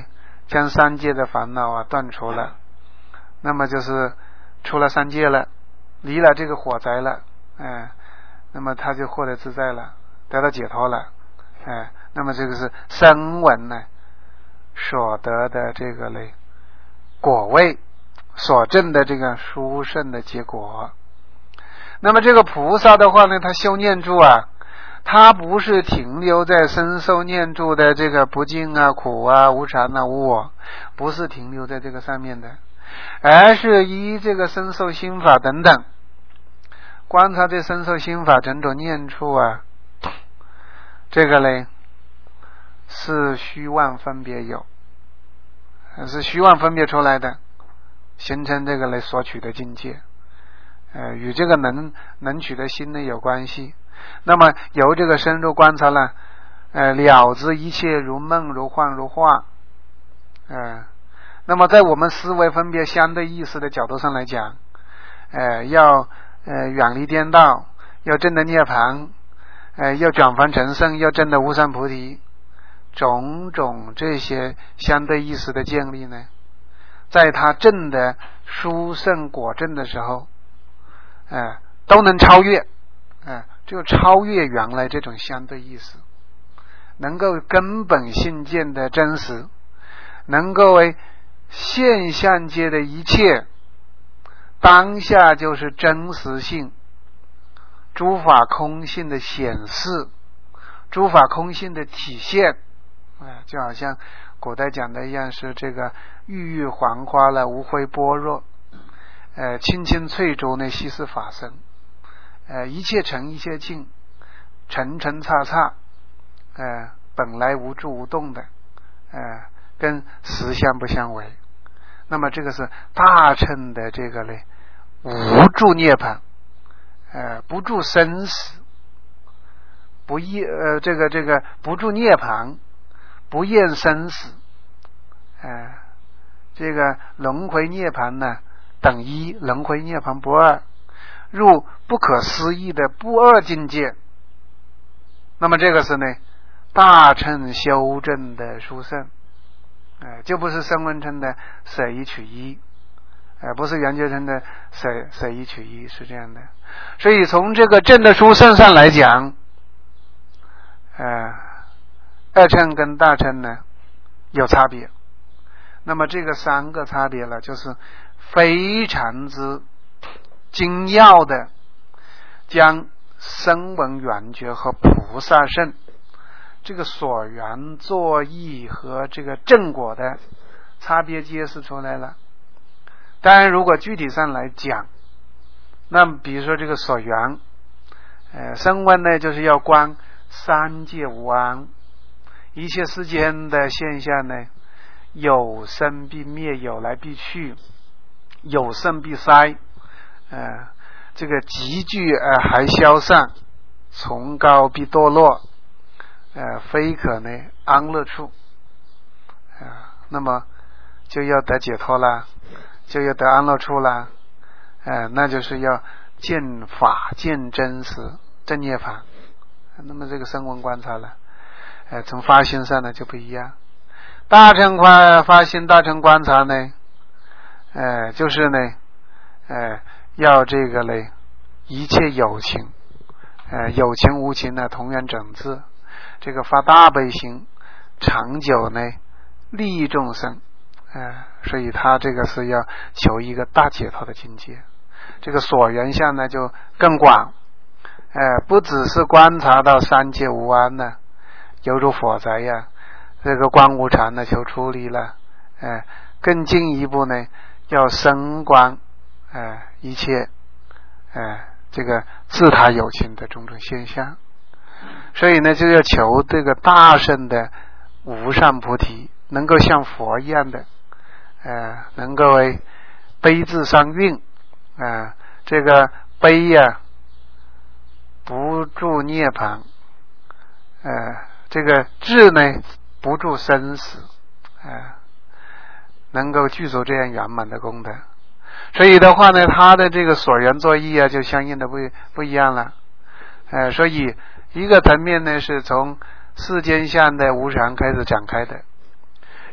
将三界的烦恼啊断除了，那么就是出了三界了，离了这个火灾了，哎，那么他就获得自在了，得到解脱了，哎，那么这个是声闻呢所得的这个嘞果位所证的这个殊胜的结果。那么这个菩萨的话呢，他修念住啊，他不是停留在身受念住的这个不净啊、苦啊、无常啊、无我，不是停留在这个上面的，而是依这个身受心法等等观察这身受心法种种念处啊，这个嘞是虚妄分别有，是虚妄分别出来的，形成这个来所取的境界，呃，与这个能能取的心呢有关系。那么由这个深入观察呢，呃，了知一切如梦如幻如化，呃，那么在我们思维分别相对意识的角度上来讲，呃，要呃远离颠倒，要证得涅槃，呃，要转凡成圣，要证得无上菩提，种种这些相对意识的建立呢，在他证的殊胜果证的时候，呃，都能超越，呃，就超越原来这种相对意识，能够根本性见的真实，能够为现象界的一切当下就是真实性，诸法空性的显示，诸法空性的体现，哎，就好像古代讲的一样，是这个郁郁黄花了，无灰般若，呃，青青翠竹呢，悉是法身，呃，一切成一切尽，尘尘刹刹，呃，本来无住无动的，呃，跟实相不相违。那么这个是大乘的这个嘞无住涅槃，呃，不住生死，不厌呃这个这个不住涅槃，不厌生死，呃，这个轮回涅槃呢等一，轮回涅槃不二，入不可思议的不二境界。那么这个是呢大乘修正的殊胜，呃，就不是声闻乘的舍一取一，呃，不是缘觉乘的舍舍一取一，是这样的。所以从这个正的殊胜上来讲，呃，二乘跟大乘呢有差别。那么这个三个差别了，就是非常之精要的将声闻缘觉和菩萨圣这个所缘作意和这个正果的差别揭示出来了。当然如果具体上来讲，那么比如说这个所缘呃，声闻呢就是要观三界无安，一切世间的现象呢有生必灭，有来必去，有盛必衰，呃，这个急剧而还消散，崇高必堕落，呃，非可呢安乐处，呃，那么就要得解脱啦，就要得安乐处啦，呃，那就是要见法见真实正涅槃。那么这个声闻观察了，呃，从发心上呢就不一样。大乘观发心大乘观察呢，呃，就是呢，呃，要这个嘞，一切有情，呃，有情无情呢同源整治，这个发大悲心，长久呢利益众生，呃，所以他这个是要求一个大解脱的境界。这个所缘相呢就更广，呃，不只是观察到三界无安呢，犹如火灾呀，这个观无常呢求出离了，呃，更进一步呢要深观呃一切呃这个自他有情的种种现象。所以呢就要求这个大圣的无上菩提能够像佛一样的呃能够为悲智双运，呃这个悲呀、啊、不住涅槃，呃这个智呢不住生死，呃能够具足这样圆满的功德。所以的话呢他的这个所缘作意啊就相应的不不一样了，呃所以一个层面呢是从世间相的无常开始展开的，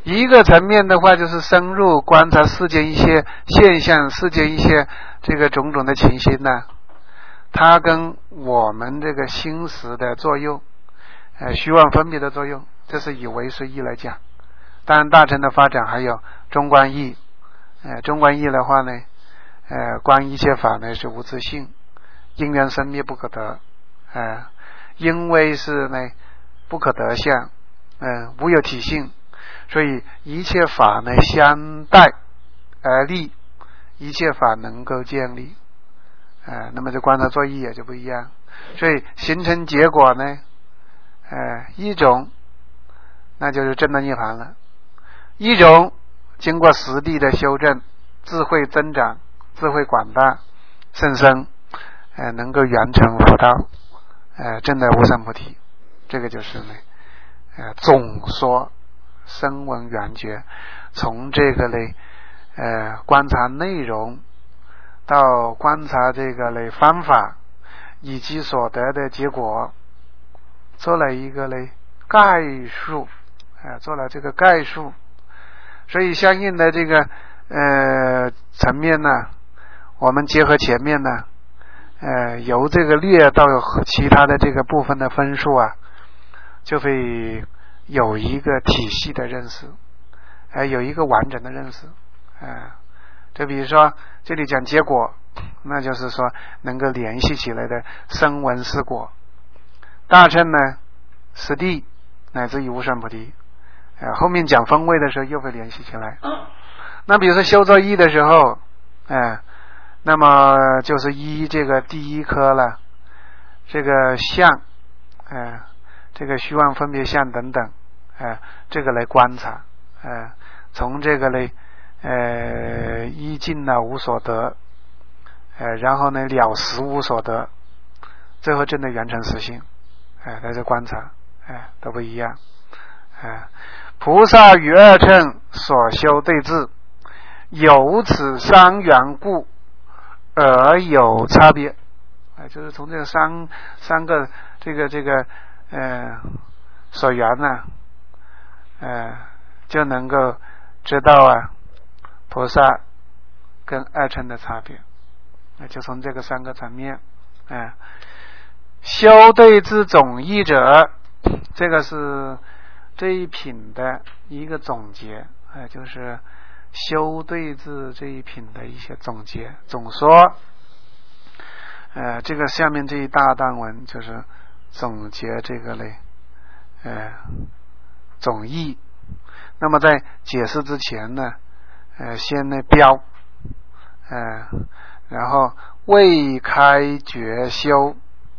一个层面的话，就是深入观察世间一些现象，世间一些这个种种的情形呢，它跟我们这个心识的作用，呃，虚妄分别的作用，这是以唯识义来讲。当然，大乘的发展还有中观义，呃，中观义的话呢，呃，观一切法呢是无自性，因缘生灭不可得，呃，因为是呢不可得相，嗯、呃，无有体性。所以一切法呢相待而立，一切法能够建立，呃，那么这观察作意也就不一样。所以形成结果呢，呃，一种那就是真的涅槃了，一种经过实地的修正，智慧增长，智慧广大甚深，呃，能够圆成佛道，呃，证得无上菩提。这个就是呢，呃，总说声闻缘觉，从这个嘞，呃，观察内容到观察这个嘞方法以及所得的结果，做了一个嘞概述，呃，做了这个概述。所以相应的这个呃层面呢，我们结合前面呢，呃，由这个略到其他的这个部分的分数啊，就会有一个体系的认识，呃，有一个完整的认识，呃，就比如说这里讲结果，那就是说能够联系起来的声闻识果，大乘呢实地乃至于无上菩提，呃，后面讲分位的时候又会联系起来。那比如说修作意的时候，呃，那么就是依这个第一科了，这个相，呃这个虚妄分别相等等，呃，这个来观察，呃，从这个嘞，呃，依尽了无所得，呃，然后呢了实无所得，最后真的圆成实性，哎、呃，在这观察，哎、呃，都不一样，哎、呃，菩萨与二乘所修对治，由此三缘故而有差别，哎、呃，就是从这个三三个这个这个。呃，所缘呢，呃，就能够知道啊，菩萨跟二乘的差别，那就从这个三个层面，啊、呃，修对治总义者，这个是这一品的一个总结，呃，就是修对治这一品的一些总结，总说，呃，这个下面这一大段文就是总结这个嘞，呃，总义。那么在解释之前呢，呃，先呢标，呃，然后未开觉修、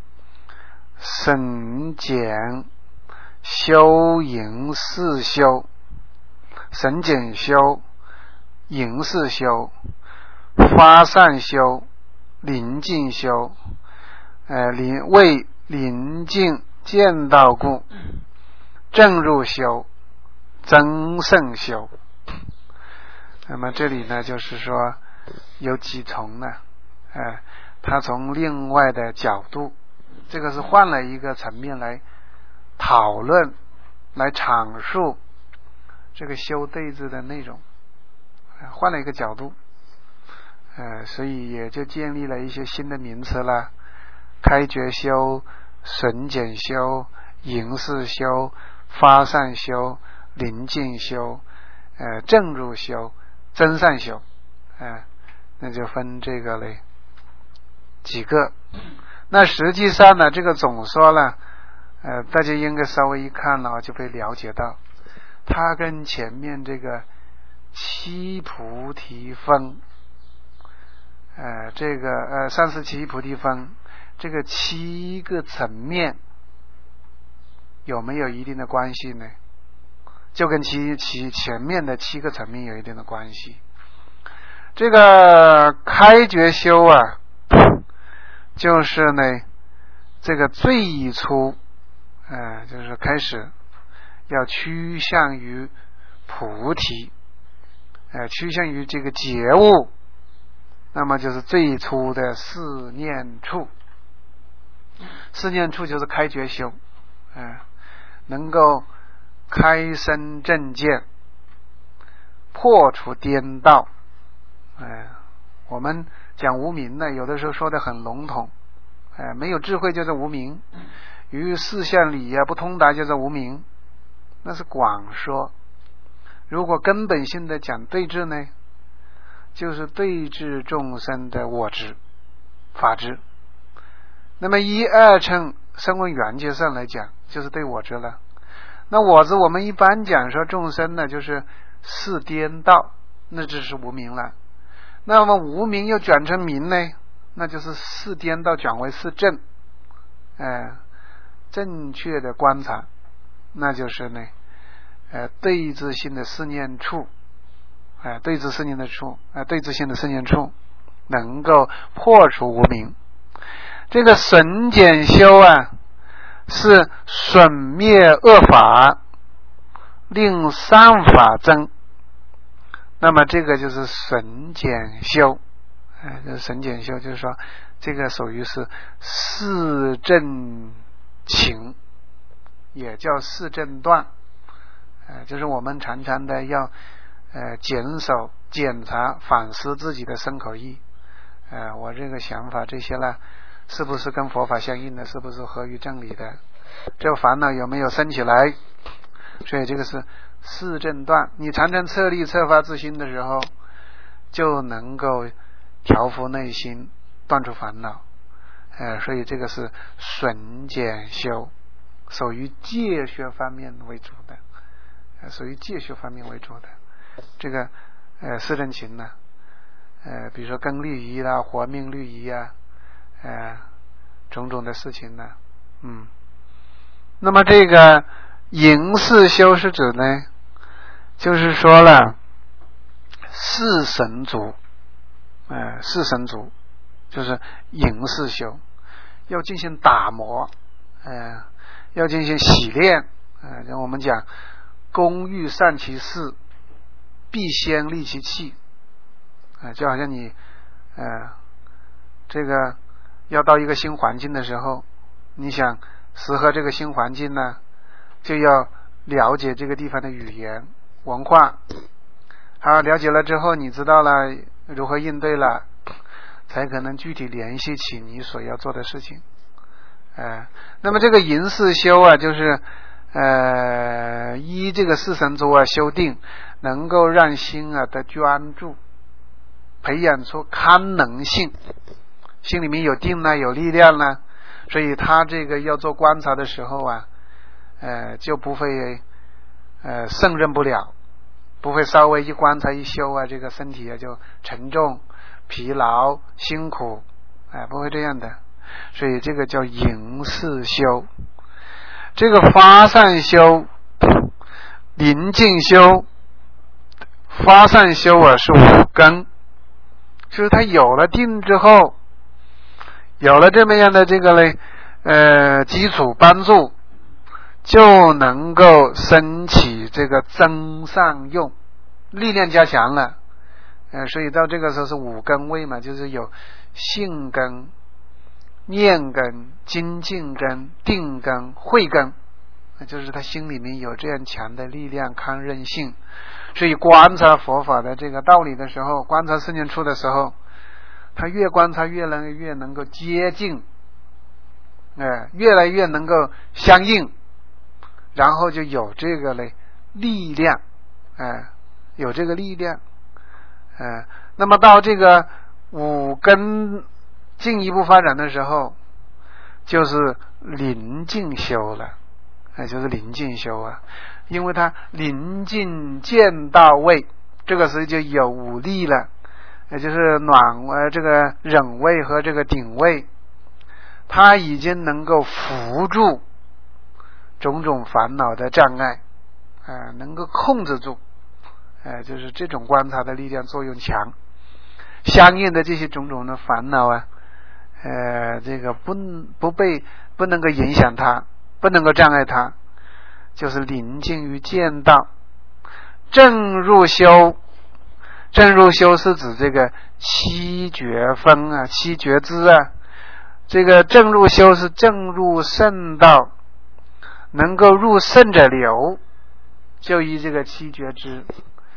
审检修、营事修、审检修、营事修、发散修、临近修，呃，临为临近见到故，正入修、增胜修。那么这里呢，就是说有几重呢？呃，他从另外的角度，这个是换了一个层面来讨论、来阐述这个修对治的内容，呃、换了一个角度，呃，所以也就建立了一些新的名词了。开觉修、审检修、营事修、发散修、临近修、呃正入修、增善修，呃，那就分这个嘞几个。那实际上呢，这个总说呢，呃，大家应该稍微一看了就会了解到，它跟前面这个七菩提分，呃，这个呃三十七菩提分。这个七个层面有没有一定的关系呢？就跟其其前面的七个层面有一定的关系。这个开觉修啊，就是呢，这个最初，呃，就是开始要趋向于菩提，呃，趋向于这个觉悟，那么就是最初的四念处。四念处就是开觉修，呃，能够开身正见， 破除颠倒。哎，我们讲无明呢，有的时候说的很笼统，哎，没有智慧就是无明，于四相理啊不通达就是无明，那是广说。如果根本性的讲对治呢，就是对治众生的我执法执。那么一二乘声闻缘觉上来讲，就是对我执了。那我执我们一般讲说众生呢，就是四颠倒，那就是无明了。那么无明又转成明呢，那就是四颠倒转为四正，呃，正确的观察，那就是呢，呃，对治性的四念处，呃，对治四念的处，呃，对治性的四念处，能够破除无明。这个损减修啊，是损灭恶法，令善法增。那么这个就是损减修，哎，这损减修就是说，这个属于是四正情，也叫四正断，呃，就是我们常常的要呃检守、检查、反思自己的身口意，呃，我这个想法这些呢，是不是跟佛法相应的？是不是合于正理的？这个烦恼有没有生起来？所以这个是四正断。你常常策立策发自心的时候，就能够调伏内心，断除烦恼。呃，所以这个是损减修，属于戒学方面为主的，呃、属于戒学方面为主的。这个呃四正勤呢，呃，比如说根律仪啦、活命律仪啊，呃，种种的事情呢，嗯。那么这个迎四修是指呢，就是说了四神足，呃，四神足就是迎四修，要进行打磨，呃，要进行洗练，呃，像我们讲工欲善其事，必先利其器，呃，就好像你呃这个要到一个新环境的时候，你想适合这个新环境呢，就要了解这个地方的语言文化。好，了解了之后，你知道了如何应对了，才可能具体联系起你所要做的事情。呃，那么这个迎四修啊，就是呃依这个四神足啊修定，能够让心啊的专注，培养出堪能性，心里面有定呢，有力量呢。所以他这个要做观察的时候啊，呃，就不会呃胜任不了，不会稍微一观察一修啊，这个身体啊就沉重、疲劳、辛苦，哎、呃，不会这样的。所以这个叫迎四修。这个发散修、临近修、发散修啊是五根，就是他有了定之后。有了这么样的这个呢，呃，基础帮助，就能够升起这个增上用，力量加强了，呃，所以到这个时候是五根位嘛，就是有性根、念根、精进根、定根、慧根，就是他心里面有这样强的力量、抗韧性，所以观察佛法的这个道理的时候，观察四念处的时候。他越观察越能越能够接近，呃，越来越能够相应，然后就有这个嘞力量，呃，有这个力量，呃，那么到这个五根进一步发展的时候，就是临近修了，呃，就是临近修啊，因为他临近见到位，这个时候就有五力了。也就是暖呃这个忍位和这个顶位，它已经能够扶住种种烦恼的障碍，呃，能够控制住，呃，就是这种观察的力量作用强，相应的这些种种的烦恼啊，呃，这个不不被不能够影响它，不能够障碍它，就是临近于见道，正入修。正入修是指这个七觉分啊，七觉支啊。这个正入修是正入圣道，能够入圣者流，就依这个七觉支。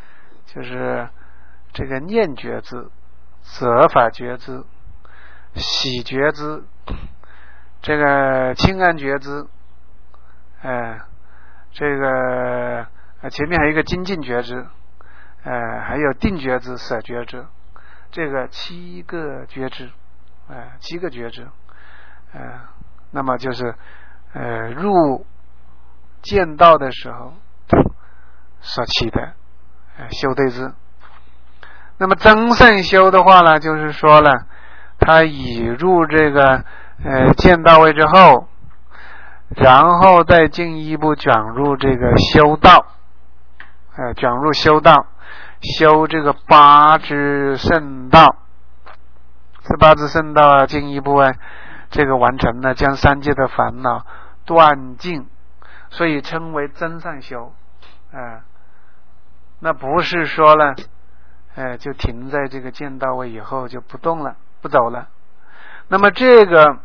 就是这个念觉知、责法觉知、喜觉知、这个清安觉知，呃，这个前面还有一个精进觉知，呃，还有定觉知、舍觉知，这个七个觉知，呃，七个觉知，呃，那么就是呃入见道的时候所起的呃修对治。那么增胜修的话呢，就是说了，他已入这个呃见道位之后，然后再进一步转入这个修道，呃，转入修道，修这个八支圣道，这八支圣道啊，进一步啊，这个完成了，将三界的烦恼断尽，所以称为增上修，啊、呃，那不是说了，呃，就停在这个见道位以后就不动了，不走了。那么这个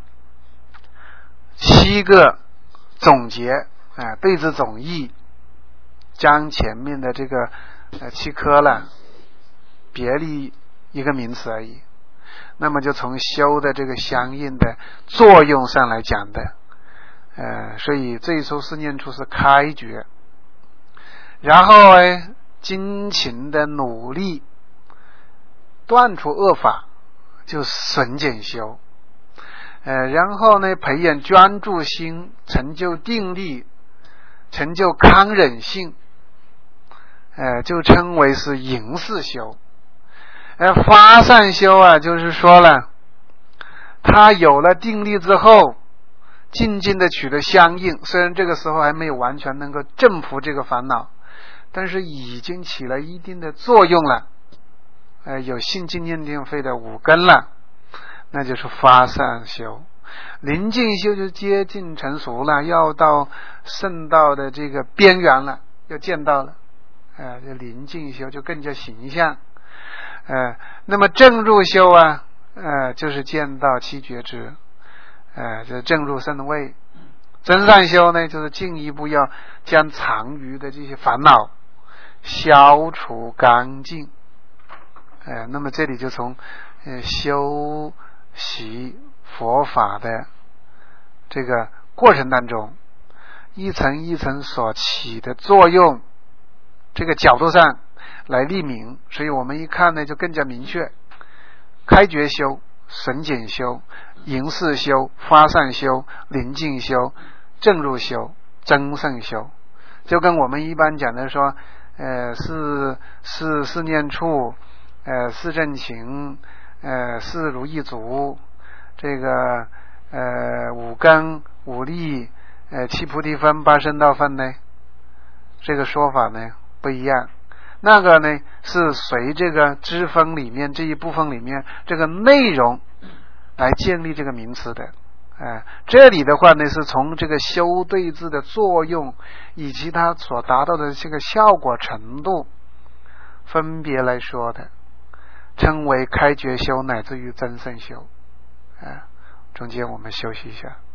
七个总结啊、呃，对治总义，将前面的这个呃七科了别立一个名词而已。那么就从修的这个相应的作用上来讲的，呃，所以最初四念处是开觉，然后呢，精勤的努力断除恶法，就损减修，呃，然后呢，培养专注心，成就定力，成就康忍性，呃，就称为是迎事修。呃，发散修啊，就是说了，他有了定力之后，静静的取得相应，虽然这个时候还没有完全能够征服这个烦恼，但是已经起了一定的作用了，呃，有信静念定慧的五根了，那就是发散修。临近修就接近成熟了，要到圣道的这个边缘了，要见到了，呃，这临近修就更加形象。呃，那么正入修啊，呃，就是见到七觉知，呃，就是正入圣位。增上修呢，就是进一步要将残余的这些烦恼消除干净。呃，那么这里就从呃修习佛法的这个过程当中，一层一层所起的作用，这个角度上来立名，所以我们一看呢就更加明确。开觉修、损减修、迎事修、发散修、临近修、正入修、增胜修，就跟我们一般讲的说，呃，四四四念处，呃，四正勤，呃，四如意足，这个呃五根五力，呃七菩提分、八圣道分呢，这个说法呢不一样。那个呢是随这个支分里面这一部分里面这个内容来建立这个名词的。呃，这里的话呢是从这个修对治的作用以及它所达到的这个效果程度分别来说的，称为开觉修乃至于增胜修。呃，中间我们休息一下。